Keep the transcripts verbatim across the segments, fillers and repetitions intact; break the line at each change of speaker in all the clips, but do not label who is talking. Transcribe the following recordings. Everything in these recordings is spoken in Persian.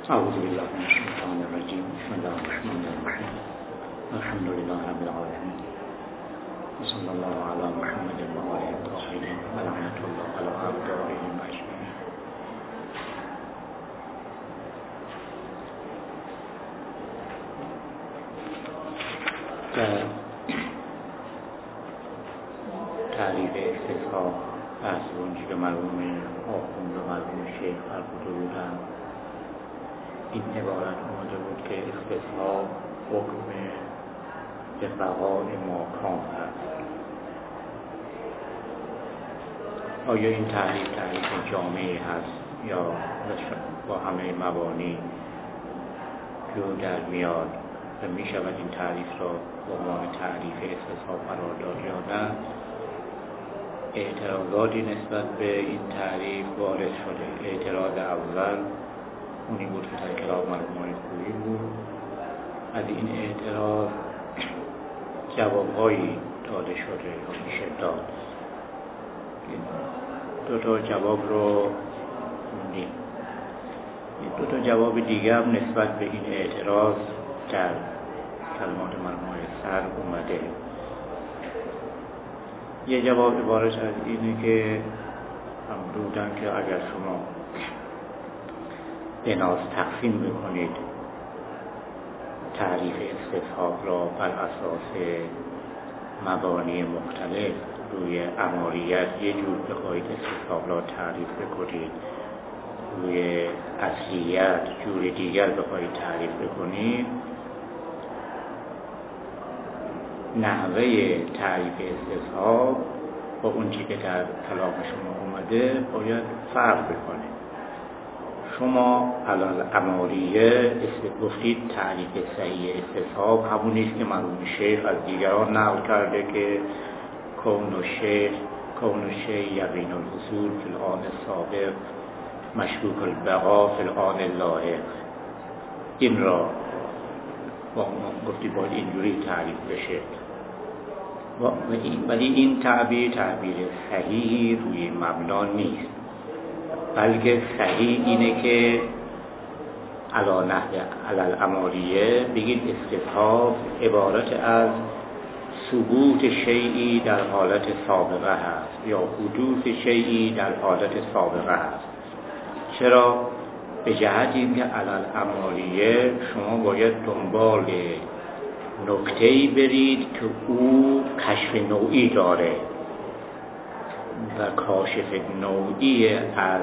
أعوذ بالله من الشيطان الرجيم. بسم الله الرحمن الرحيم. الحمد لله رب العالمين. وصلى الله على محمد وآله الطاهرين ولعنة الله على أعدائهم أجمعين. در تعریف استثناء از اونجی که مرحوم آخوند و مرحوم شیخ فرموده بودند، این عبارت اومده بود که استثناء حکم به بقای ماکان هست. آیا این تعریف تعریف جامعی هست یا با همه مبانی جو در میاد و می شود این تعریف را به عنوان تعریف استثناء قرار داد یا نه؟ اعتراضاتی نسبت به این تعریف وارد شده. اعتراض اول اونی بود که در کلام مرحوم خویی بود. از این اعتراض جوابهایی داده شده یا میشه داد. دو تا جواب رو خوندیم. دو تا جواب دیگه هم نسبت به این اعتراض در کلمات مرحوم سر اومده. یه جواب عبارت از اینه که هم بودن که اگر شما بناس تقسیم بکنید تعریف استثناء را بر اساس مبانی مختلف روی عماریت یه جور بخواهید استثناء را تعریف بکنید، روی اصلیت جور دیگر بخواهید تعریف بکنید، نحوه تعریف استثناء با اون چی که در کلام شما اومده باید فرق بکنه. شما علال عماریه گفتید تعریف صحیح استثناء همون نیست که مرحوم شیخ از دیگران نقل کرده که کون و شیخ کون و شیخ یقین الحصول فی الآن سابق مشکوک البقا فی الآن لاحق. این را گفتید باید اینجوری تعریف بشه، ولی این تعبیر تعبیر صحیحی روی مبنا نیست، بلکه صحیح اینه که علا نحو علل عماریه بگید استثناء عبارت از ثبوت شیئی در حالت سابقه هست یا حدوث شیئی در حالت سابقه هست. چرا؟ به جهت اینکه علل عماریه شما باید دنبال نکته‌ای برید که او کشف نوعی داره و کاشف نوعی از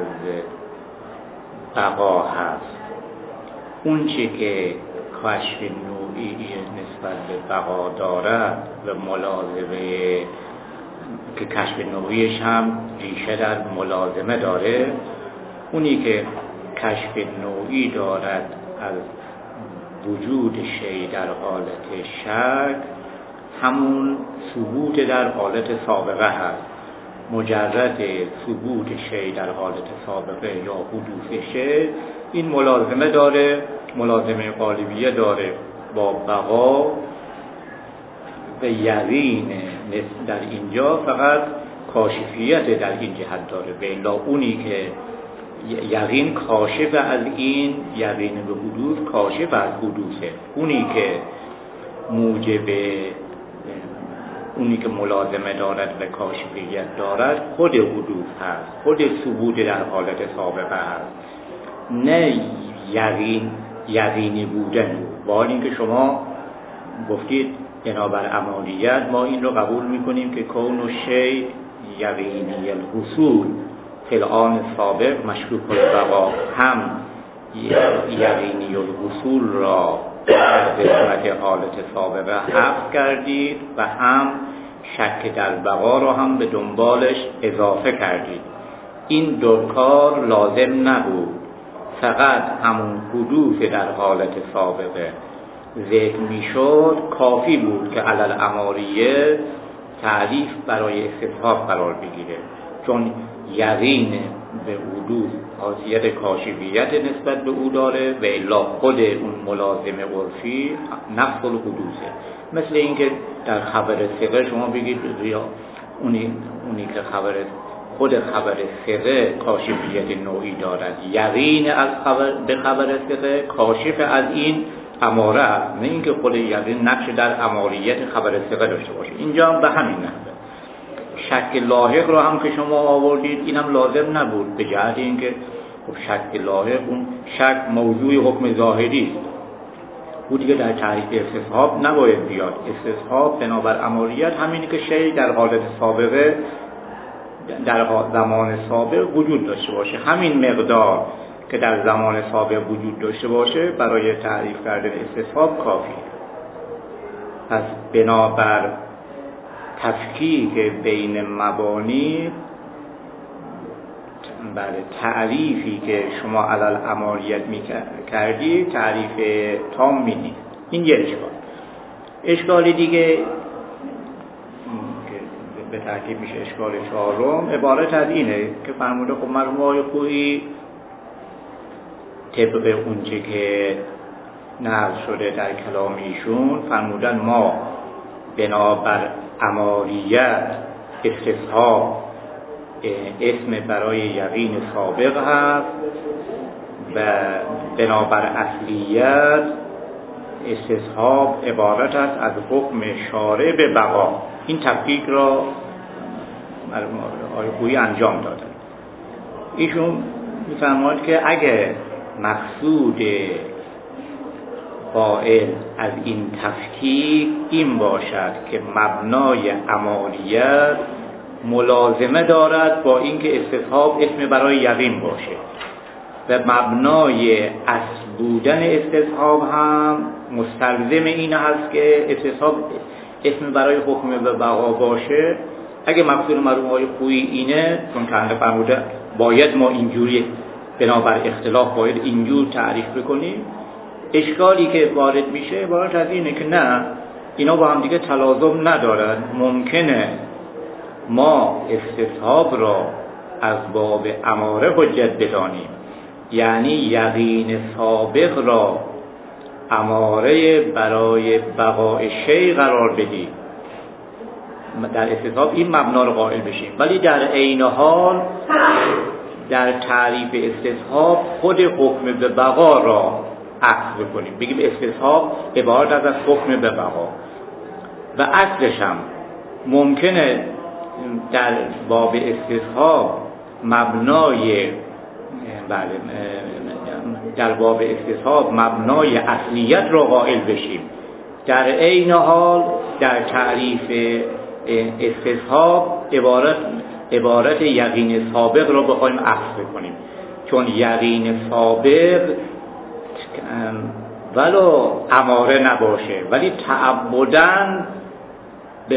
بقا هست. اون چی که کشف نوعی نسبت به بقا دارد و ملازمه که کشف نوعیش هم ریشه در ملازمه داره، اونی که کشف نوعی دارد از وجود شی در حالت شک همون ثبوت در حالت سابقه هست. مجرد ثبوت شی در حالت سابقه یا حدوث شی این ملازمه داره، ملازمه غالبیه داره با بقا و یقین. در اینجا فقط کاشفیت در این جهت داره، به الا اونی که یقین کاشف از این یقین به حدوث کاشف از حدوثه. اونی که موجب اونی که ملازمه دارد و کاشفیت دارد خود حدوث هست، خود ثبوت در حالت سابقه هست، نه یقین یقینی بودن. با اینکه شما گفتید بنابر عمالیت ما این رو قبول میکنیم که کون و شی یقینی الحصول فی الآن سابق مشکوک البقا، هم یقینی الحصول را در قسمت حالت سابقه حذف کردید و هم شک در بقا را هم به دنبالش اضافه کردید. این دو کار لازم نبود، فقط همون حدوث در حالت سابقه ذکر میشد کافی بود که علل عماریه تعریف برای استثناء قرار بگیره، چون یقین به حدوث حاصیت کاشفیت نسبت به او داره و الا خود اون ملازم عرفی نفس الحدوثه. مثل اینکه در خبر ثقه شما بگید یا اونی, اونی که خبر خود خبر ثقه کاشفیت نوعی دارد، یقین از خبر به خبر ثقه کاشف از این اماره است، نه اینکه خود یقین نقش در اماریت خبر ثقه داشته باشه. اینجا هم به همین نحوه شک لاحق رو هم که شما آوردید، این هم لازم نبود به جهت اینکه خب شک لاحق اون شک موضوع حکم ظاهری است، او دیگه در تعریف استصحاب نباید بیاد. استصحاب بنابر اماریت همینی که شی در حالت سابقه در زمان سابق وجود داشته باشه، همین مقدار که در زمان سابق وجود داشته باشه برای تعریف کردن استصحاب کافی. پس بنابر تفکیک بین مبانی، بله تعریفی که شما علل اماریت می کردی تعریف تامی نیست. این یه اشکال. اشکال دیگه به ترتیب میشه اشکال چهارم، عبارت از اینه که فرموده خب مرحوم آقای خویی طبق اونچه که نقل شده در کلام ایشون فرمودن ما بنابر اماریت استصحاب اسم برای یقین سابق هست و بنابر اصلیت استصحاب عبارت است از حکم شارع به بقا. این تفکیک را آقای خویی انجام دادن. ایشون می‌فرماید که اگر مقصود قائل از این تفکیک این باشد که مبنای اماریت ملازمه دارد با اینکه استصحاب اسم برای یقین باشه و مبنای اصل بودن استصحاب هم مستلزم این هست که استصحاب اسم برای حکم به بقا باشه. اگه مقصود مرحوم آقای خویی اینه، چون که فرموده باید ما اینجوری بنابر اختلاف باید اینجور تعریف بکنیم، اشکالی که وارد میشه عبارت از اینه که نه، اینا با هم دیگه تلازم ندارن. ممکنه ما استصحاب را از باب اماره حجت بدانیم، یعنی یقین سابق را اماره برای بقای شی قرار بدیم، در استصحاب این مبنا رو قائل بشیم، ولی در عین حال در تعریف استصحاب خود حکم به بقا را اخذ کنیم، بگیم استصحاب عبارت از حکم به بقا. و اصلش هم ممکنه در باب استصحاب مبنای بله در باب استصحاب مبنای اصلیت را قائل بشیم، در عین حال در تعریف استصحاب عبارت عبارت یقین سابق را بخوایم اخذ کنیم، چون یقین سابق ولو اماره نباشه ولی تعبداً به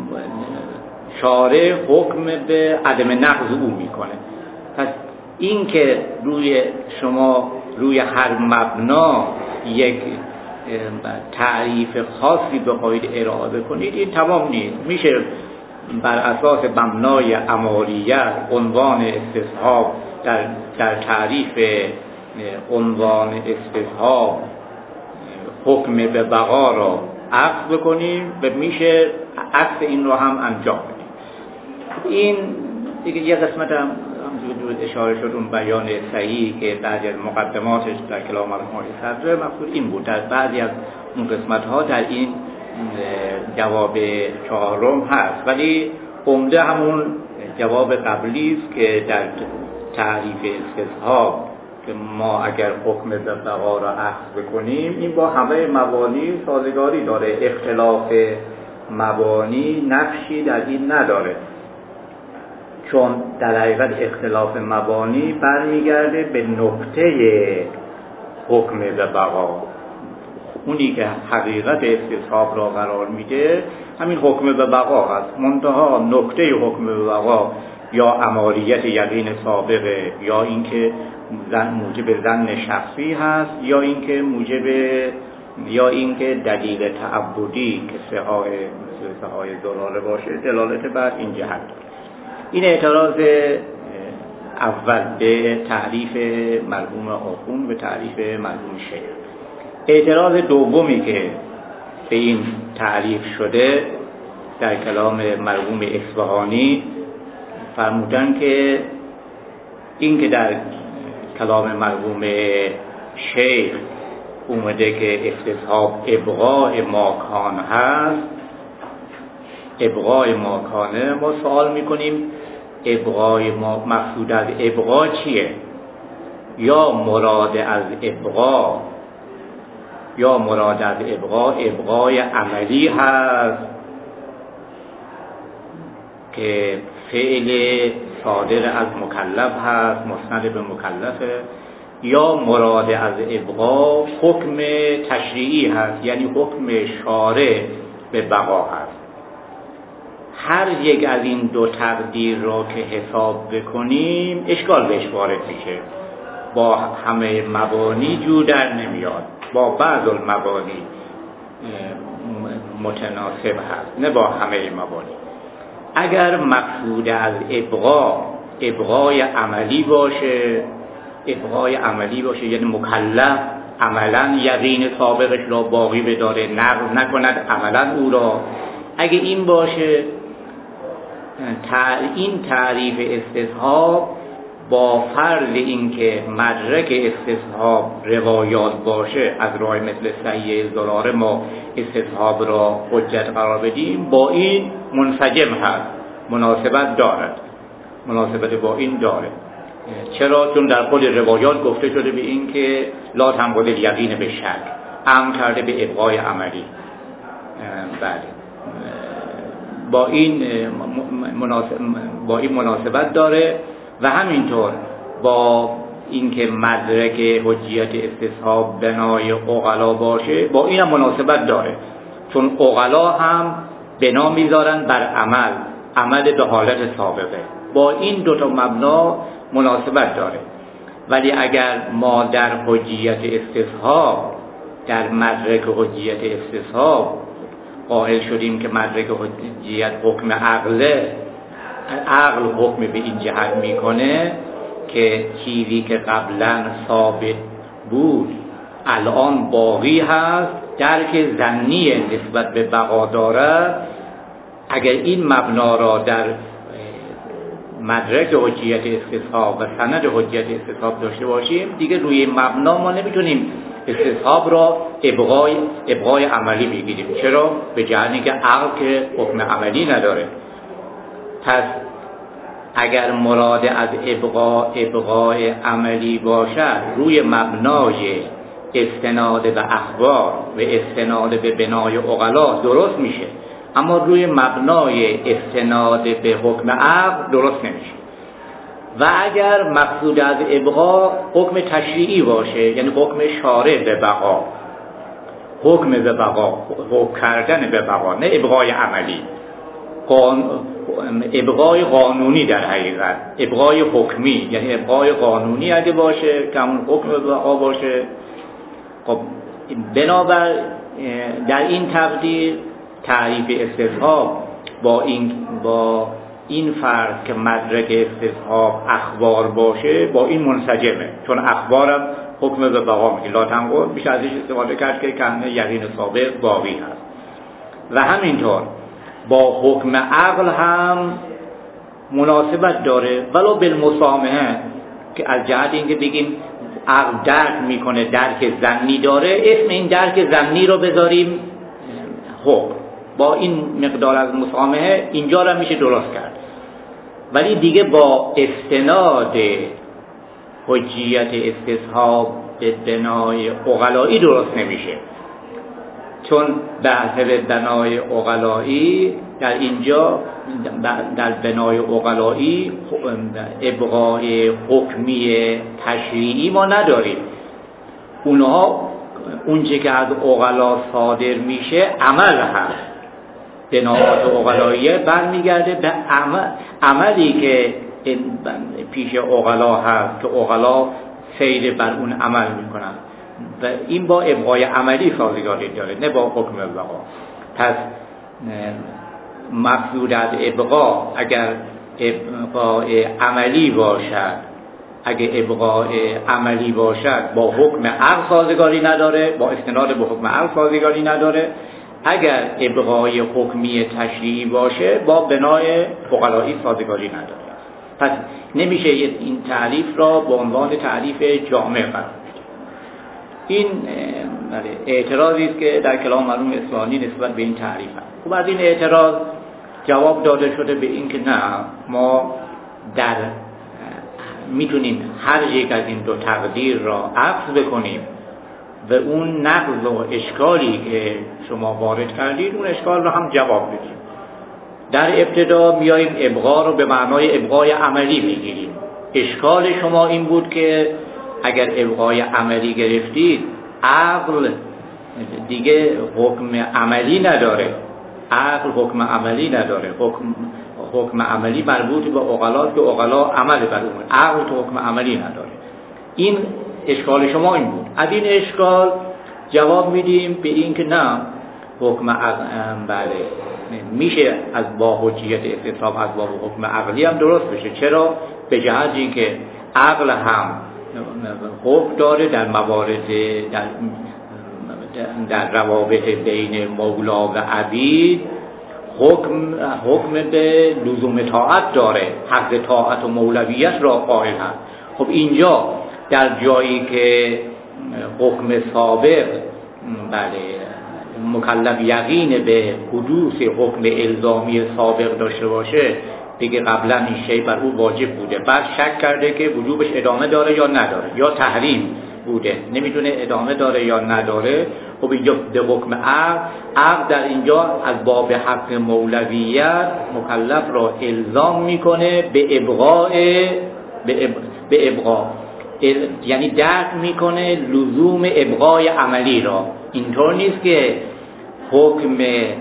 شارع حکم به عدم نقض او میکنه. پس این که روی شما روی هر مبنا یک تعریف خاصی بخواید ارائه کنید این تمام نیست. میشه بر اساس مبنای اماریت عنوان استصحاب در, در تعریف عنوان استصحاب حکم به بقا را عقد بکنیم و میشه عکس این رو هم انجام بدیم. این دیگه یه قسمت هم همونجور اشاره شد اون بیان صحیح که بعضی از مقدماتش در کلام مرحوم صدر مقصود این بود، در بعضی از اون قسمت ها در این جواب چهارم هست، ولی عمده همون جواب قبلی است که در تعریف استصحاب که ما اگر حکم به بقا را اخذ بکنیم این با همه مبانی سازگاری داره، اختلاف مبانی نقشی در این نداره، چون در حقیقت اختلاف مبانی برمیگرده به نقطه حکم به بقا. اونی که حقیقت استصحاب را قرار میده همین حکم به بقا هست، منتها نقطه حکم به بقا یا اماریت یقین سابقه، یا اینکه موجب ظن شخصی هست، یا اینکه موجب یا اینکه دلیل تعبدی که سهای مثل سهای ضلاله باشه دلالت بر این جهت. این اعتراض اول به تعریف مرحوم آخوند به تعریف مرحوم شیخ. اعتراض دومی که به این تعریف شده در کلام مرحوم اصفهانی فرمودن که این که در کلام مرحوم شیخ اومده که استصحاب ابقاء ماکان هست، ابقاء ماکانه، ما سوال میکنیم ابقاء ما مقصود از ابقاء چیه؟ یا مراد از ابقاء یا مراد از ابقاء ابقاء عملی هست که فعل صادر از مکلف هست، مسند به مکلفه، یا مراد از ابقاء حکم تشریعی هست، یعنی حکم شارع به بقا هست. هر یک از این دو تقدیر را که حساب بکنیم اشکال بهش وارد میشه، با همه مبانی جو در نمیاد، با بعض المبانی متناسب هست، نه با همه مبانی. اگر مقصود از ابقاء ابقای عملی باشه، ابقای عملی باشه یعنی مکلف عملا یقین سابقش را باقی بداره، نقض نکند عملا او را، اگه این باشه این تعریف استصحاب با فرض اینکه مدرک استصحاب روایات باشه، از راه مثل صحیح زراره ما استصحاب را حجت قرار بدیم، با این منسجم هست، مناسبت دارد، مناسبت با این داره. چرا؟ چون در خود روایات گفته شده به این که لا تنقضی الیقین به شک، امر کرده به ابقای عملی. بله، با این مناسب با این مناسبت داره و همینطور با اینکه مدرک حجیت استصحاب بنای عقلا باشه، با این هم مناسبت داره، چون عقلا هم بنا میذارن بر عمل، عمل به حالت سابقه، با این دوتا مبنا مناسبت داره. ولی اگر ما در حجیت استصحاب، در مدرک حجیت استصحاب قائل شدیم که مدرک حجیت حکم عقله، عقل حکم به این جهت میکنه که چیزی که قبلا ثابت بود الان باقی هست، درک ظنی نسبت به بقا دارد، اگر این مبنا را در مدرک حجیت استصحاب و سند حجیت استصحاب داشته باشیم، دیگه روی مبنا ما نمیتونیم استصحاب را ابقای ابقای عملی بگیریم. چرا؟ به جهتی که عقل که حکم عملی نداره. پس اگر مراد از ابقا ابقای عملی باشد، روی مبنای استناد به اخبار و استناد به بنای عقلا درست میشه، اما روی مبنای استناد به حکم عقل درست نمیشه. و اگر مقصود از ابقا حکم تشریعی باشه، یعنی حکم شارع به بقا، حکم به بقا، حکم کردن به بقا، نه ابقای عملی، ابقای قانونی، در حقیقت ابقای حکمی، یعنی ابقای قانونی اگه باشه که همون حکم به بقا باشه. خب بنابر در این تقدیر تعریف استصحاب با این با این فرض که مدرک استصحاب اخبار باشه، با این منسجمه، چون اخبارم حکم به بقا میگه، لا تنقض، میشه ازش استفاده کرد که کنه یقین سابق باقی هست. و همینطور با حکم عقل هم مناسبت داره، ولو بالمسامحه، که از جهت اینکه بگیم عقل درک میکنه، درک ظنی داره، اسم این درک ظنی رو بذاریم حکم، با این مقدار از مسامحه اینجا رو میشه درست کرد. ولی دیگه با استناد حجیت استصحاب به بنای عقلایی درست نمیشه، چون بحث به بنای عقلایی در اینجا، در بنای عقلایی ابقای حکمی تشریعی ما نداریم. اونها اونچه که از عقلا صادر میشه عمل هست، بناات عقلاییه برمیگرده به عمل، عملی که پیش عقلا هست که عقلا سیر بر اون عمل میکنن و این با ابقای عملی سازگاری داره، نه با حکم بقا. پس مقصود از ابقا اگر ابقای عملی باشد، اگر ابقای عملی باشد با حکم عقل سازگاری نداره، با استناد به حکم عقل سازگاری نداره. اگر ابقای حکمی تشریعی باشه با بنای عقلایی سازگاری نداره. پس نمیشه این تعریف را به عنوان تعریف جامع قرار بده. این اعتراضی است که در کلام مرحوم اصفهانی نسبت به این تعریف هست. خب از این اعتراض جواب داده شده به این که نه، ما در میتونیم هر یک از این دو تقدیر را عکس بکنیم و اون نقض و اشکالی که شما وارد کردید اون اشکال را هم جواب بدیم. در ابتدا میاییم ابقا رو به معنای ابقای عملی میگیریم. اشکال شما این بود که اگر ابقای عملی گرفتید عقل دیگه حکم عملی نداره، عقل حکم عملی نداره، حکم حکم عملی مربوط به عقلاست که عقلا عمل بر اون، عقل تو حکم عملی نداره. این اشکال شما این بود. از این اشکال جواب میدیم به این که نه، حکم بله میشه از با حجیت استصحاب از باب حکم عقلی هم درست بشه. چرا؟ به جهتی که عقل هم حکم داره در موارد در در روابط بین مولا و عبید، حکم حکم به لزوم طاعت داره، حق طاعت و مولویت را قائل هست. خب اینجا در جایی که حکم سابق بله مکلف یقین به حدوث حکم الزامی سابق داشته باشه، دیگه قبلا این شی بر او واجب بوده، بعد شک کرده که وجوبش ادامه داره یا نداره، یا تحریم بوده نمیدونه ادامه داره یا نداره. خب اینجا به حکم عقل، عقل در اینجا از باب حق مولویت مکلف را الزام میکنه به ابقاء به, اب... به ابقاء ال... یعنی درک میکنه لزوم ابقای عملی را. اینطور نیست که حکم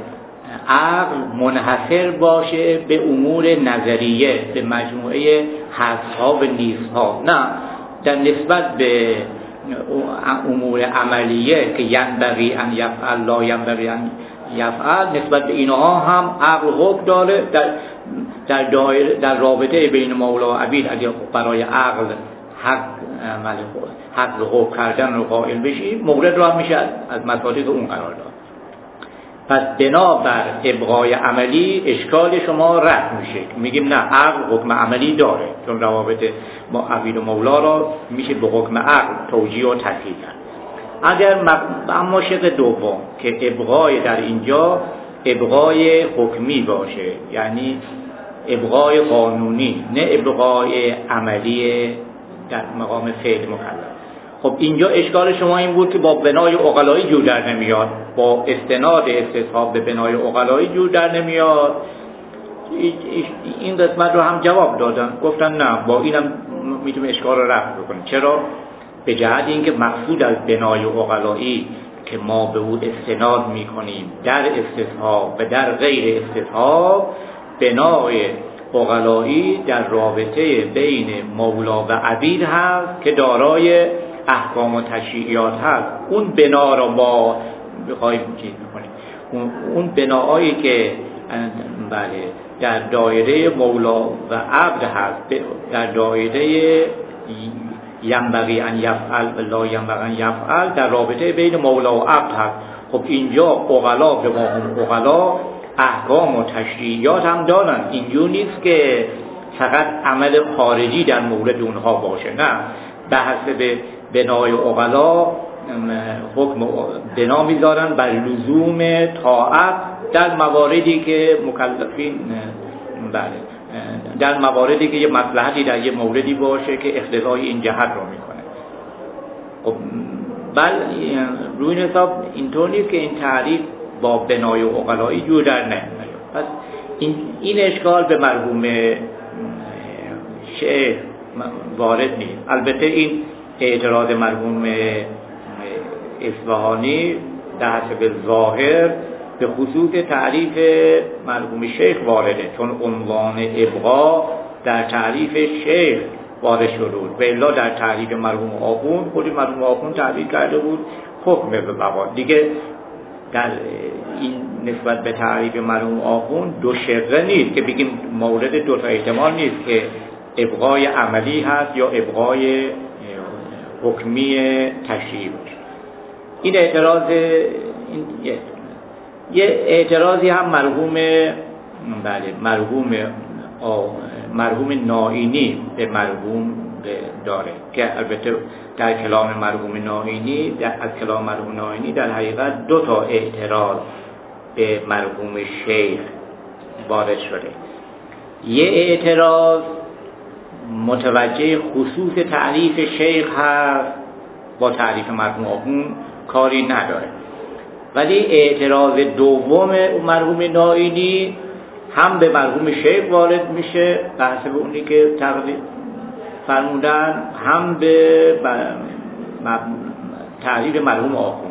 عقل منحصر باشه به امور نظریه، به مجموعه هست‌ها و نیست‌ها، نه، در نسبت به امور عملیه که ینبغی ان یفعل لا ینبغی ان یفعل، نسبت به اینها هم عقل حکم داره. در در دایره در رابطه بین مولا و عبید اگه برای عقل حق حق حکم کردن رو قائل بشی، مورد را میشه از مصادیق اون قرار داد. پس بنابر ابقای عملی اشکال شما رد میشه، میگیم نه، عقل حکم عملی داره، چون روابط با عبید و مولا را میشه به حکم عقل توجیه و تصحیح کرد. اگر مق... اما شق دوم که ابقای در اینجا ابقای حکمی باشه، یعنی ابقای قانونی، نه ابقای عملی در مقام فعل مکلف. خب اینجا اشکال شما این بود که با بنای عقلایی جور در نمیاد، با استناد استصحاب به بنای عقلایی جور در نمیاد. این قسمت رو هم جواب دادن، گفتن نه، با اینم میتونیم اشکال رو رفع بکنیم. چرا؟ به جهت اینکه مقصود از بنای عقلایی که ما به او استناد میکنیم در استصحاب و در غیر استصحاب، بنای عقلایی در رابطه بین مولا و عبید هست که دارای احکام و تشریعات هست. اون بنا را ما بخوایم چیز میکنیم، اون, اون بناهایی که بله در دایره مولا و عبد هست، در دایره ینبغی ان یفعل و لا ینبغی ان یفعل، در رابطه بین مولا و عبد هست. خب اینجا عقلا به ما هم عقلا احکام و تشریعات هم دارن. اینجور نیست که فقط عمل خارجی در مورد اونها باشه، نه، به حسب بنای عقلا حکم بنا میذارن بر لزوم طاعت در مواردی که مکلفین بله در مواردی که یه مصلحتی در یه موردی باشه که اقتضای این جهت رو میکنه. خب بله روی این حساب اینطور نیست که این تعریف با بنای عقلایی جور در نمیاد. پس این این اشکال به مرحوم شیخ وارد نیست. البته این اعتراض مرحوم اصفهانی در حسب ظاهر به خصوص تعریف مرحوم شیخ وارده، چون عنوان ابقا در تعریف شیخ وارد شده بود و الا در تعریف مرحوم آخوند، خود مرحوم آخوند تعریف کرده بود حکم به بقا. دیگه در این نسبت به تعریف مرحوم آخوند دو شقه نیست که بگیم مورد دو تا احتمال نیست که ابقای عملی هست یا ابقای حکمی تشریعی باشه. این اعتراض این یه, یه اعتراضی هم مرحوم بله مرحوم مرحوم نائینی به مرحوم داره که البته در کلام مرحوم نائینی در از کلام مرحوم نائینی در حقیقت دو تا اعتراض به مرحوم شیخ وارد شده. یه اعتراض متوجه خصوص تعریف شیخ هست، با تعریف مرحوم آخوند کاری نداره، ولی اعتراض دوم مرحوم نائینی هم به مرحوم شیخ وارد میشه بحث به اونی که تقریب فرمودن، هم به تعریف مرحوم آخوند.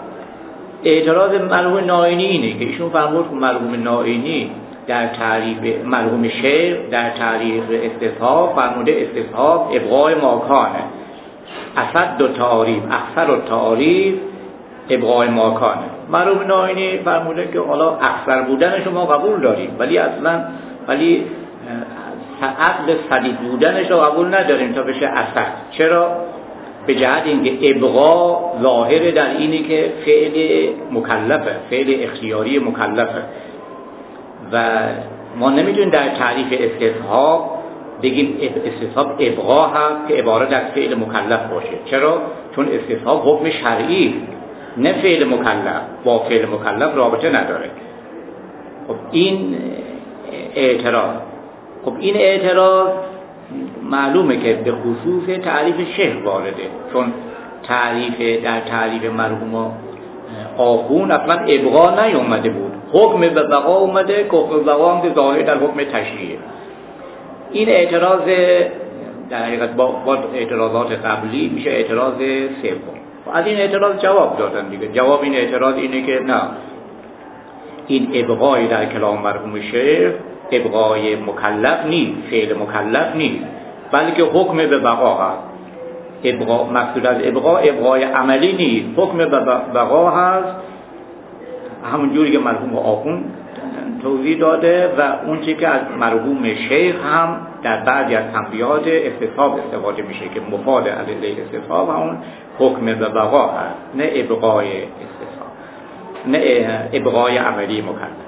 اعتراض مرحوم نائینی اینه که ایشون فرمود که مرحوم نائینی در تعریف مرحوم شیخ در تعریف استصحاب فرموده استصحاب ابقاء ماکانه، اصد دو تعریف اکثر تعریف ابقاء ماکانه. مرحوم نائینی فرموده که حالا اکثر بودنش ما قبول داریم، ولی اصلا ولی عقل صدید بودنش رو قبول نداریم تا بشه اصد. چرا؟ به جهت اینکه ابقا ظاهر در اینه که فعل مکلفه، فعل اختیاری مکلفه و ما نمیتونیم در تعریف استصحاب بگیم استصحاب ابقا هست که عبارت از فعل مکلف باشه. چرا؟ چون استصحاب حکم شرعی نه فعل مکلف، با فعل مکلف رابطه نداره. خب این اعتراض خب این اعتراض معلومه که به خصوص تعریف شیخ وارده، چون تعریف در تعریف مرحوم آخوند اصلا ابقا نیومده بود، حکم به بقا اومده که حکم بقا هم ظاهر در حکم تشریعه. این اعتراض در حقیقت با, با اعتراضات قبلی میشه اعتراض سوم. از این اعتراض جواب دادن دیگه. جواب این اعتراض اینه که نه، این ابقای در کلام مرحوم شیخ ابقای مکلف نیست، فعل مکلف نیست، بلکه حکم به بقا هست. ابقا مقصود از ابقا ابقای عملی نیست، حکم به بقا هست، همون جوری که مرحوم آخوند توضیح داده و اون چیزی که از مرحوم شیخ هم در بعضی از تنبیهات استصحاب استفاده میشه که مفاد ادله استصحاب همون حکم به بقا هست، نه ابقای استصحاب، نه ابقای عملی مکلف.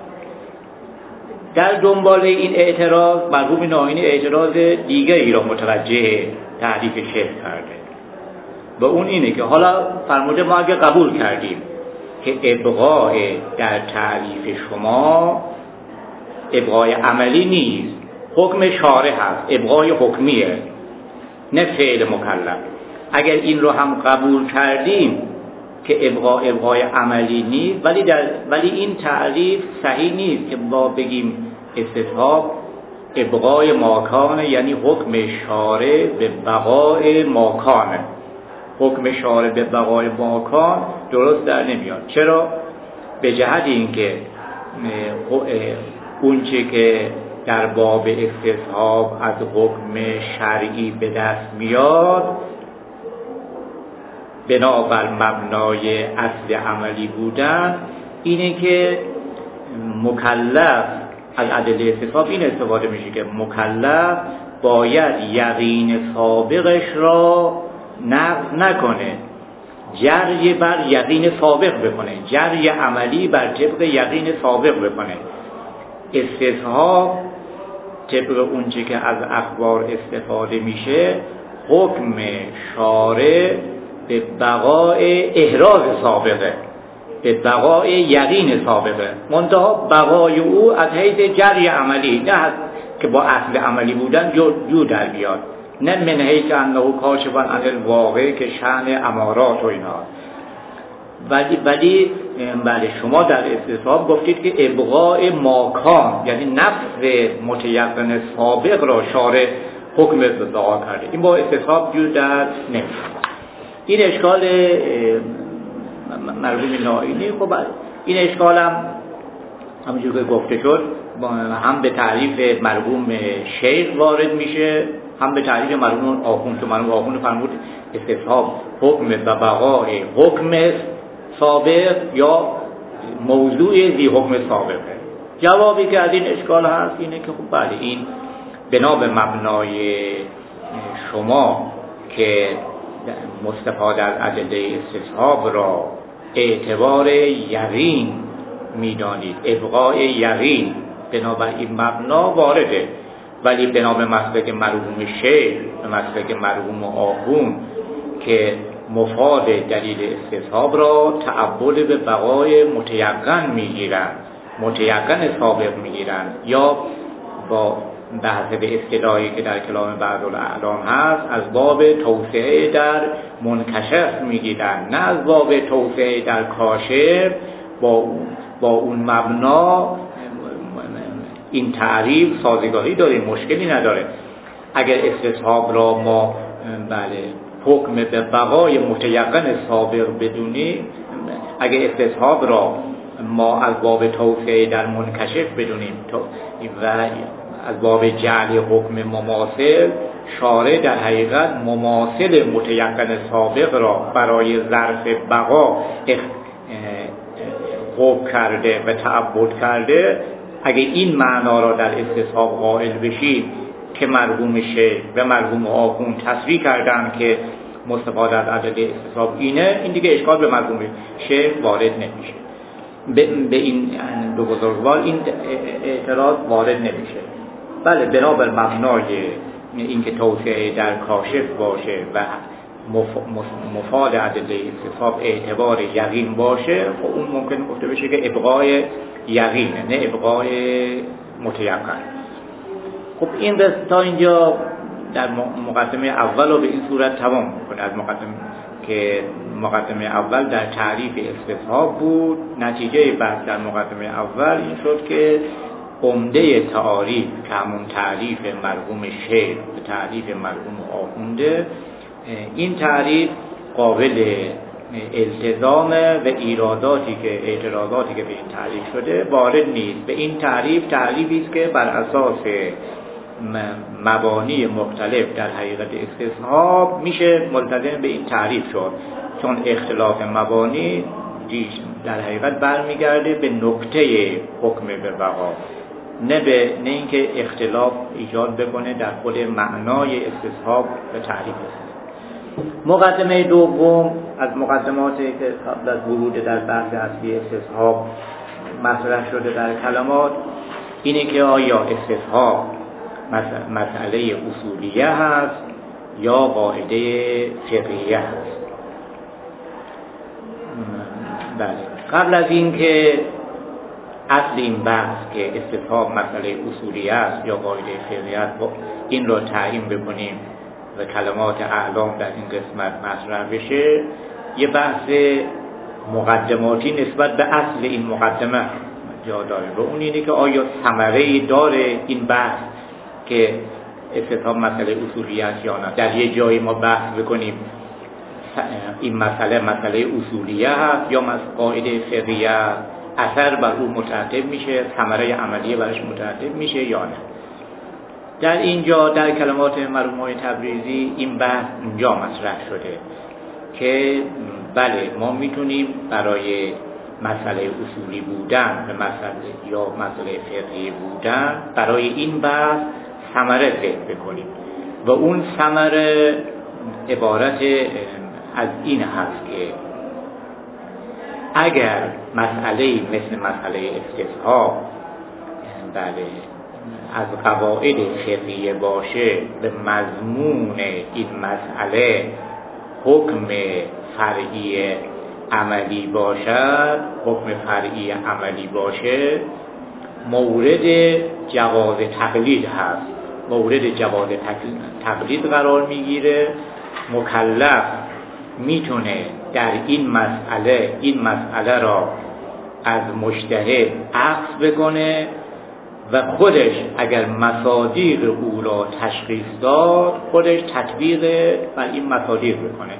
در دنبال این اعتراض مرحوم نائینی اعتراض دیگری را متوجه تعریف شیخ کرده و اون اینه که حالا فرموده ما اگه قبول کردیم که ابقای در تعریف شما ابقای عملی نیست، حکم شارع هست، ابقای حکمیه نه فعل مکلف. اگر این رو هم قبول کردیم که ابقا ابقای عملی نیست، ولی در ولی این تعریف صحیح نیست که با بگیم استصحاب ابقای ماکانه، یعنی حکم شارع به بقای ماکانه. حکم شارع به بقای ماکان درست در نمیاد. چرا؟ به جهت اینکه اونچه که در باب استصحاب از حکم شرعی به دست میاد بنابر مبنای اصل عملی بودن اینه که مکلف از ادله استصحاب این استفاده میشه که مکلف باید یقین سابقش را نقض نکنه، جری بر یقین سابق بکنه، جری عملی بر طبق یقین سابق بکنه. استصحاب طبق اونچه که از اخبار استفاده میشه حکم شارع به بقای احراز سابقه، به بقای یقین سابقه، منتها بقای او از حیث جری عملی، نه که با اصل عملی بودن جو, جو در بیاد، نه من حیث انه کاشفا عن الواقع که شأن امارات و اینا. ولی ولی بله شما در استصحاب گفتید که ابقاء ماکان یعنی نفس متیقن سابق را شارع حکم به بقا کرده. این با استصحاب جو در نمیاد. این اشکال مرحوم نائینی. خب این اشکال هم همونجور که گفته شد هم به تعریف مرحوم شیخ وارد میشه، هم به تعریف مرحوم آخوند که مرحوم آخوند فرمود استصحاب حکم به بقای حکم سابق یا موضوع ذی حکم سابقه. جوابی که از این اشکال هست اینه که خب بله این بنا به مبنای شما که مستفاده از ادله استصحاب را اعتبار یقین میدانید، ابقای یقین بنابراین مبنا وارده. ولی بنا به مسلک مرحوم شیخ، به مسلک مرحوم آخوند که مفاد دلیل استصحاب را تعبد به بقای متیقن میگیرند، متیقن سابق میگیرند، یا با بحث به اصطلاحی که در کلام بعض الاعلام هست از باب توسعه در منکشف میگیرند، نه از باب توسعه در کاشف. با با اون مبنا این تعریف سازگاری داره، مشکلی نداره. اگر استصحاب را ما بله حکم به بقای متیقن سابق بدونیم، اگر استصحاب را ما از باب توسعه در منکشف بدونیم و از باب جعل حکم مماثل، شارع در حقیقت مماثل متیقن سابق را برای ظرف بقا حکم کرده و تعبد کرده. اگه این معنا را در استصحاب قائل بشید که مرحوم شیخ و مرحوم آخوند تصریح کردن که مستفاد از ادله استصحاب اینه، این دیگه اشکال به مرحوم شیخ وارد نمیشه، به, به این دو بزرگوار این اعتراض وارد نمیشه. بله بنابر مبنای اینکه توسعه در کاشف باشه و مفاد ادله استصحاب اعتبار یقین باشه، خب اون ممکن گفته بشه که ابقای یقینه، نه ابقای متیقن. خب این تا اینجا در مقدمه اول رو به این صورت تمام میکنه. از مقدمه که مقدمه اول در تعریف استصحاب بود، نتیجه بحث در مقدمه اول این شد که عمده تعاریف که همون تعریف مرحوم شیخ به تعریف مرحوم آخونده، این تعریف قابل التزام و ایراداتی که اعتراضاتی که به این تعریف شده وارد نیست. به این تعریف تعریفی است که بر اساس مبانی مختلف در حقیقت استصحاب میشه ملتزم به این تعریف شد، چون اختلاف مبانی در حقیقت برمیگرده به نکته حکم به بقا، نه به نه اینکه اختلاف ایجاد بکنه در خود معنای استصحاب و تعریف استصحاب. مقدمه دوم از مقدماتی که قبل از ورود در بحث اصلی استصحاب مطرح شده در کلمات اینه که آیا استصحاب مسئله اصولیه هست یا قاعده فقهیه هست. بله، قبل از این که اصل این بحث که استصحاب مسئله اصولیه است یا قاعده فقهیه است این را تعیین بکنیم و کلمات اعلام در این قسمت مطرح بشه، یه بحث مقدماتی نسبت به اصل این مقدمه جا داره و اون اینه که آیا ثمره‌ای داره این بحث که استصحاب مسئله اصولیه است یا نه. در یه جایی ما بحث بکنیم این مسئله مسئله اصولیه هست یا مسئله قاعده فقهیه، اثر بر اون مترتب میشه، ثمره عملیه برش مترتب میشه یا نه. در اینجا در کلمات مرحوم تبریزی این بحث اینجا مطرح شده که بله ما میتونیم برای مسئله اصولی بودن و مسئله یا مسئله فقهی بودن برای این بحث ثمره ذکر بکنیم و اون ثمره عبارت از این هست که اگر مسئله مثل مسئله استصحاب بله از قواعد فقهیه باشه به مضمون این مسئله حکم فرعی عملی باشد، حکم فرعی عملی باشه، مورد جواز تقلید هست، مورد جواز تقلید قرار میگیره. مکلف میتونه در این مسئله این مسئله را از مجتهد اخذ بکنه و خودش اگر مصادیق او را تشخیص داد خودش تطبیق بر این مصادیق بکنه.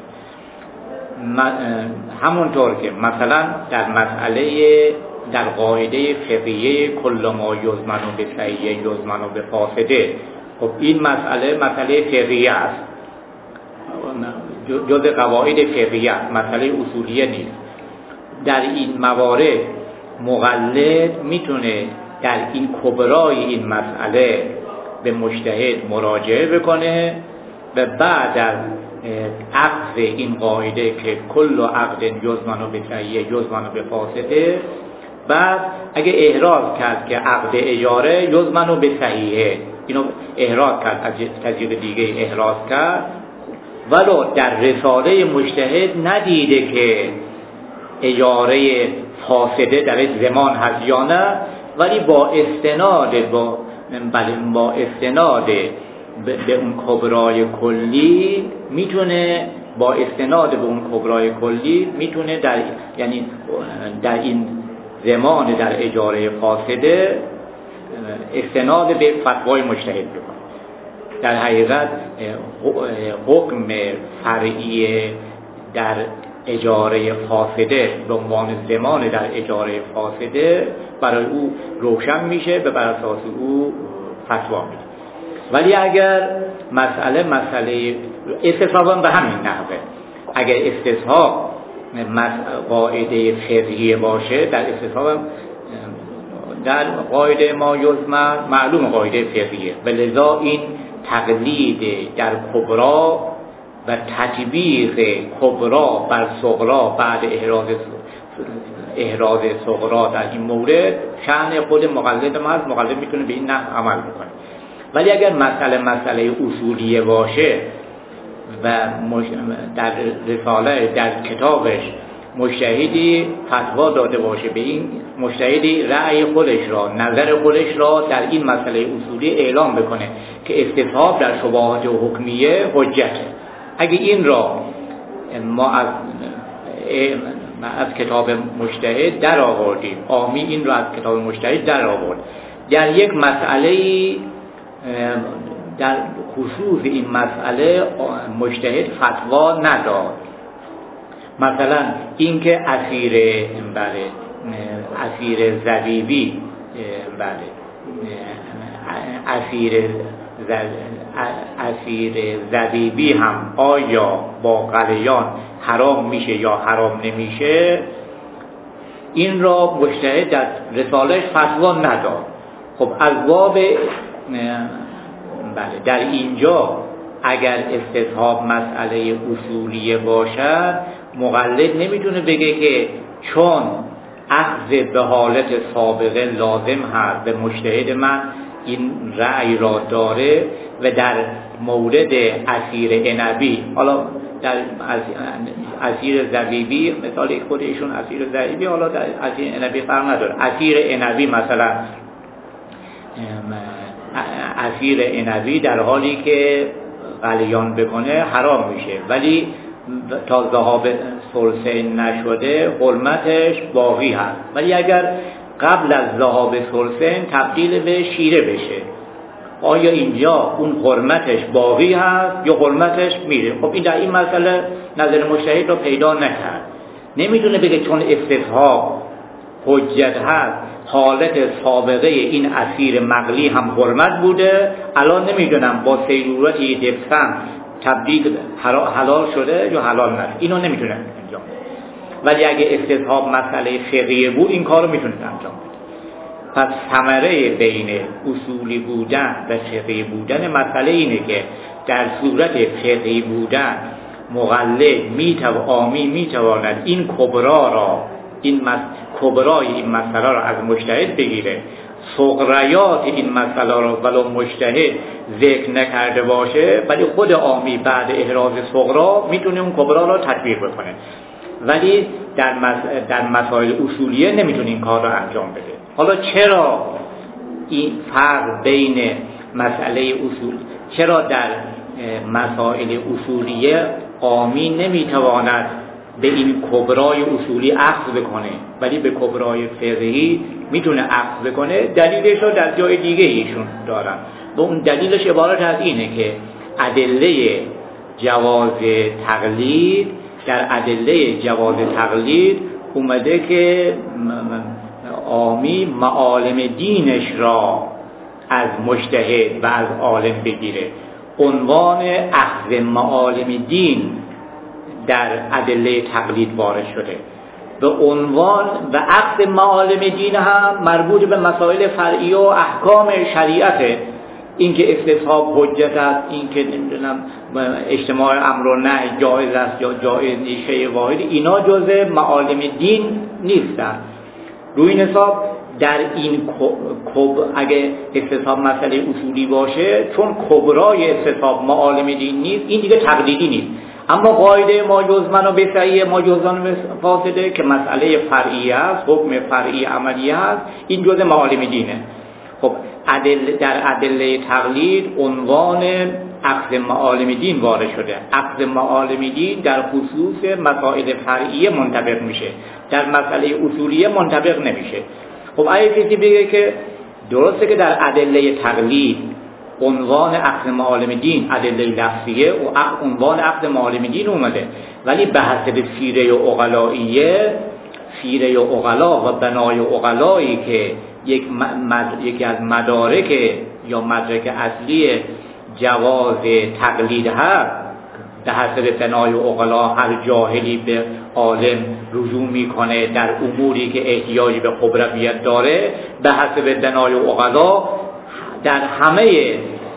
همونطور که مثلا در مسئله در قاعده فقهیه کل ما یضمن به صحیح یضمن به فاسده، خب این مسئله مسئله فقهیه است، جز قواعد فقهیه است، مسئله اصولیه نیست. در این موارد مقلد میتونه در این کبرای این مسئله به مجتهد مراجعه بکنه و بعد از عقد این قاعده که کل عقد یضمن به صحیح یضمن به فاسده، بعد اگه احراز کرد که عقد اجاره یضمن به صحیحه اینو احراز کرد، از طریق دیگه احراز کرد، ولو در رساله مجتهد ندیده که اجاره فاسده در زمان هست یا نه، ولی با استناد با بله با استناد به اون کبرای کلی میتونه با استناد به اون کبرای کلی میتونه در یعنی در این زمان در اجاره فاسده استناد به فتوای مجتهد بکنه. در حقیقت حکم فرعی در اجاره فاسده به عنوان زمان در اجاره فاسده برای او روشن میشه، به بر اساس او فتوا میده. ولی اگر مسئله مسئله استصحاب به همین نحوه، اگر استصحاب قاعده فقهی باشه، در استصحاب در قاعده ما یزمن معلوم قاعده فقهیه، ولذا این تقلید در کبرا و تطبیق کبرا بر صغرا بعد احراز احراز صغرا در این مورد شأن خود مقلد ما است. مقلد میتونه به این نحو عمل بکنه. ولی اگر مسئله مسئله اصولیه باشه و در رساله در کتابش مجتهدی فتوا داده باشه، به این مجتهدی رأی خودش را، نظر خودش را در این مسئله اصولی اعلام بکنه که استصحاب در شبهات حکمیه حجته. اگه این را ما از از کتاب مجتهد در آوردیم، عامی این را از کتاب مجتهد در آورد، در یک مسئله در خصوص این مسئله مجتهد فتوا نداد، مثلا اینکه اسیر بله اسیر زبیبی بله اسیر اسیر زبیبی هم آیا با قلیان حرام میشه یا حرام نمیشه، این را مجتهد در رسالهش فتوا نداد. خب از باب بله در اینجا اگر استصحاب مسئله اصولیه باشد، مقلد نمیتونه بگه که چون اخذ به حالت سابقه لازم هست به مجتهد من این رأی را داره و در مورد اسیر عنبی، حالا در اسیر زبیبی مثال خود ایشون اسیر زبیبی، حالا در اسیر عنبی فرق نداره، اسیر عنبی مثلا اسیر عنبی در حالی که غلیان بکنه حرام میشه، ولی تا ذهاب ثلثین نشده حرمتش باقی هست. ولی اگر قبل از ذهاب ثلثین تبدیل به شیره بشه، آیا اینجا اون حرمتش باقی هست یا حرمتش میره؟ خب این در این مسئله نظر مجتهد رو پیدا نکرد. نمیتونه بگه چون استصحاب حجت هست، حالت سابقه این اسیر مغلی هم حرمت بوده، الان نمیدونم با سیرورتی دفسن تبدیل حلال شده یا حلال نشده، اینو نمیتونه انجام بده. ولی اگه استصحاب مسئله فقهی بود این کارو میتونه انجام بده. پس ثمره بین اصولی بودن و فقهی بودن مسئله اینه که در صورت فقهی بودن مقلد میتو عامی میتواند این کبرا را این مس... کبرای این مسئله را از مجتهد بگیره، صغریات این مسئله را ولو مجتهد ذکر نکرده باشه، ولی خود عامی بعد احراز صغرا میتونه اون کبرا را تطبیق بکنه، ولی در, مس... در مسائل اصولیه نمیتونه این کار را انجام بده. حالا چرا این فرق بین مسئله اصول، چرا در مسائل اصولیه عامی نمیتواند به این کبرای اصولی اخذ بکنه ولی به کبرای فقهی میتونه اخذ بکنه؟ دلیلش رو در جای دیگه ایشون دارن و اون دلیلش عبارت از اینه که ادله جواز تقلید، در ادله جواز تقلید اومده که عامی معالم دینش را از مجتهد و از عالم بگیره. عنوان اخذ معالم دین در ادله تقلید وارد شده. به عنوان و اخذ معالم دین هم مربوط به مسائل فرعی و احکام شریعته، اینکه استصحاب حجت است، اینکه نمیدونم اجتماع امر و نهی جایز است یا جایز نیست، شیء واحد، اینا جزء معالم دین نیستن. روی این حساب در این کب اگه استصحاب مسئله اصولی باشه، چون کبرای استصحاب معالم دین نیست، این دیگه تقلیدی نیست. اما قاعده ما جزمن و بسعیه ما جزمن فاسده که مسئله فرعی است، حکم فرعی عملی است، این جزء معالم دینه. خب عدل در ادله تقلید عنوان اخذ معالم دین وارد شده. اخذ معالم دین در خصوص مسائل فرعیه منطبق میشه، در مسئله اصولیه منطبق نمیشه. خب اگه کسی بگه که درسته که در ادله تقلید عنوان اخذ معالم دین ادله لفظیه و عنوان اخذ معالم دین اومده، ولی به حسب سیره و عقلائیه، سیره و عقلا و بنای عقلایی که یک مد... یکی از مدارک یا مدرک اصلی جواز تقلید هست، به حسب بنای عقلا هر جاهلی به عالم رجوع میکنه در اموری که احتیاجی به خبرویت داره، به حسب بنای عقلا در همه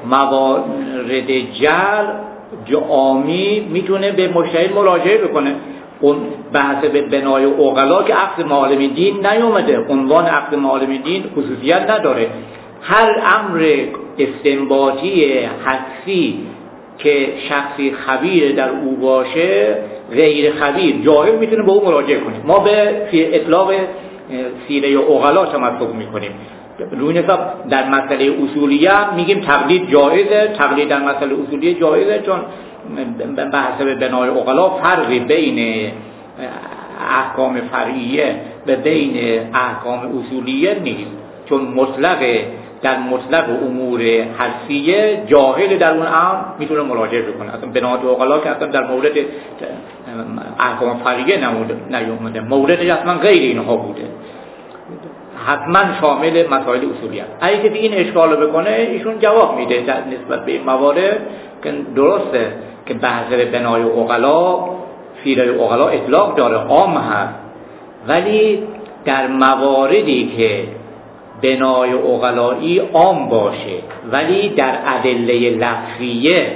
موارد جعل عامی میتونه به مجتهد مراجعه بکنه. اون به حسب بنای عقلا که عقد معالم دین نیومده، عنوان عقد معالم دین خصوصیت نداره. هر امر استنباطی حسی که شخصی خبیر در او باشه، غیر خبیر جاهل میتونه به او مراجعه کنه. ما به اطلاق سیره عقلا تمسک میکنیم. روی حساب در مسئله اصولیه میگیم تقلید جایزه، تقلید در مسئله اصولیه جایزه، چون به حسب بنای عقلا فرقی بین احکام فرعیه و بین احکام اصولیه نیست، چون مطلق در مطلق امور حسیه جاهل در اون امر میتونه مراجعه بکنه. اصلا بنای عقلا که اصلا در مورد احکام فرعیه نیومده، موردش اصلا غیر اینها بوده، حتما شامل مسائل اصولی است. اگه کسی این اشکال رو بکنه، ایشون جواب میده در نسبت به این موارد که درسته که بحث بنای عقلا سیره عقلا اطلاق داره، عام هست، ولی در مواردی که بنای عقلایی عام باشه ولی در ادله لفظیه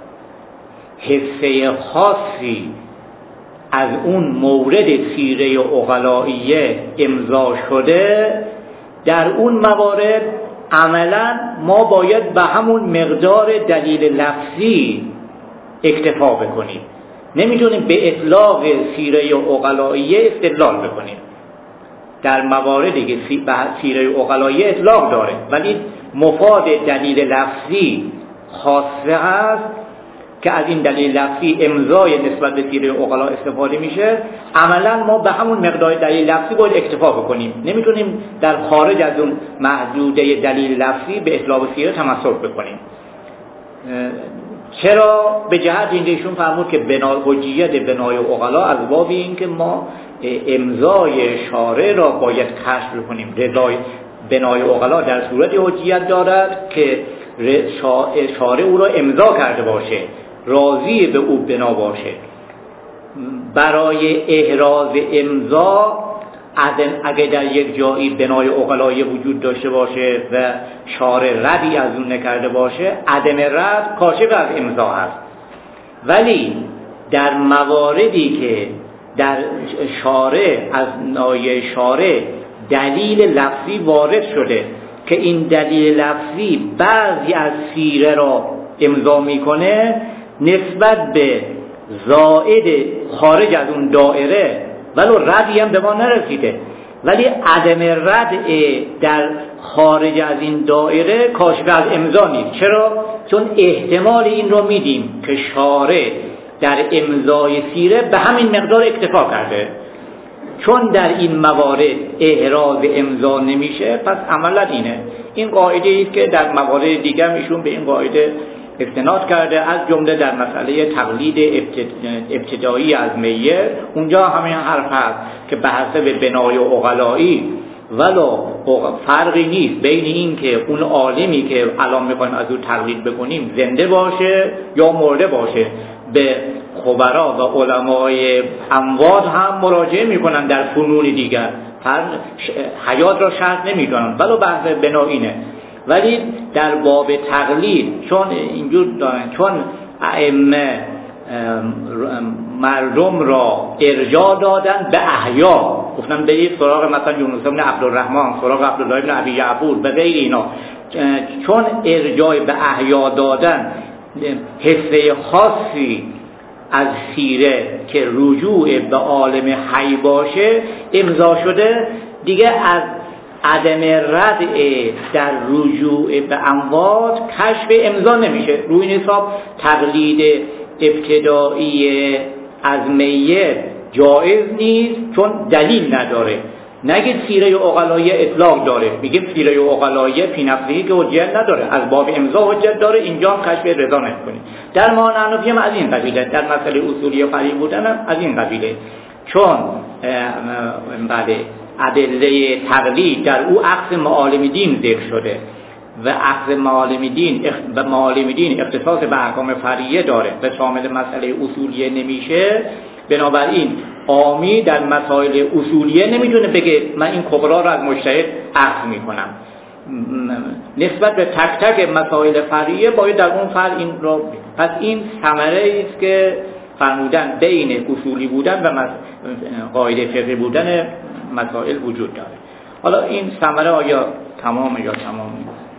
حصه خاصی از اون مورد سیره عقلائیه امضا شده، در اون موارد عملا ما باید به همون مقدار دلیل لفظی اکتفا بکنیم، نمیتونیم به اطلاق سیره عقلائیه استدلال بکنیم. در مواردی که سیره عقلائیه اطلاق داره ولی مفاد دلیل لفظی خاصه است که از این دلیل لفظی امضای نسبت به سیره عقلا استفاده میشه، عملا ما به همون مقدار دلیل لفظی باید اکتفا بکنیم، نمیتونیم در خارج از اون محدوده دلیل لفظی به اطلاق سیره تمسک بکنیم. چرا؟ به جهت اینکه ایشون فرمود که بنا حجیت بنای عقلا از باب این که ما امضای شارع را باید کشف کنیم. رضای بنای عقلا در صورت حجیت دارد که شارع او را امضا کرده باشه، راضی به او بنا باشه. برای احراز امضا اگه در یک جایی بنای عقلایی وجود داشته باشه و شارع ردی از اون نکرده باشه، عدم رد کاشف از امضا هست. ولی در مواردی که در شارع از نایه شارع دلیل لفظی وارد شده که این دلیل لفظی بعضی از سیره را امضا میکنه، نسبت به زائد خارج از اون دایره ولو ردی هم به ما نرسیده، ولی عدم رد در خارج از این دایره کاشف از امضا نیست. چرا؟ چون احتمال این رو میدیم که شارع در امضای سیره به همین مقدار اکتفا کرده. چون در این موارد احراز امضا نمیشه، پس عملا اینه. این قاعده است که در موارد دیگر ایشون به این قاعده استناد کرده، از جمله در مسئله تقلید ابتدایی از میت، اونجا همین حرف هست که به حسب بنای عقلایی ولو فرقی نیست بین این که اون عالمی که الان میخوایم از او تقلید بکنیم زنده باشه یا مرده باشه. به خبرا و علمای اموات هم مراجعه میکنن در فنون دیگر، حیات را شرط نمیدونن، ولو بحث بنا اینه. ولی در باب تقلید چون اینجور دارن، چون ائمه مردم را ارجاع دادن به احیا گفتم برید سراغ مثلا یونس بن عبدالرحمن، سراغ عبدالله بن ابی یعقوب و غیر اینا، چون ارجاع به احیا دادن حصه خاصی از سیره که رجوع به عالم حی باشه امضا شده، دیگه از عدم ردع در رجوع به اموات کشف امضا نمیشه. روی این حساب تقلید ابتدایی از میت جایز نیست، چون دلیل نداره. نگید سیره عقلایه اطلاق داره، میگیم سیره عقلایه فی نفسه که حجت نداره، از باب امضا حجت داره، اینجا هم کشف رضا نمی‌کنه. در ما حنفی هم از این قبیله، در مسئله اصولی فرعی بودن هم از این قبیله، چون بله ادله تقلید در او اخذ معالم دین ذکر شده و اخذ معالم دین و معالم دین اختصاص به احکام فرعیه داره و شامل مسئله اصولیه نمیشه. بنابراین عامی در مسائل اصولیه نمیتونه بگه من این کبرا رو از مجتهد اخذ میکنم. نسبت به تک تک مسائل فرعیه باید در اون فرع این رو. پس این ثمره است که فرمودن بین اصولی بودن و قاعده فقهی بودن مسائل وجود داره. حالا این ثمره آیا تمام یا تمام نیست؟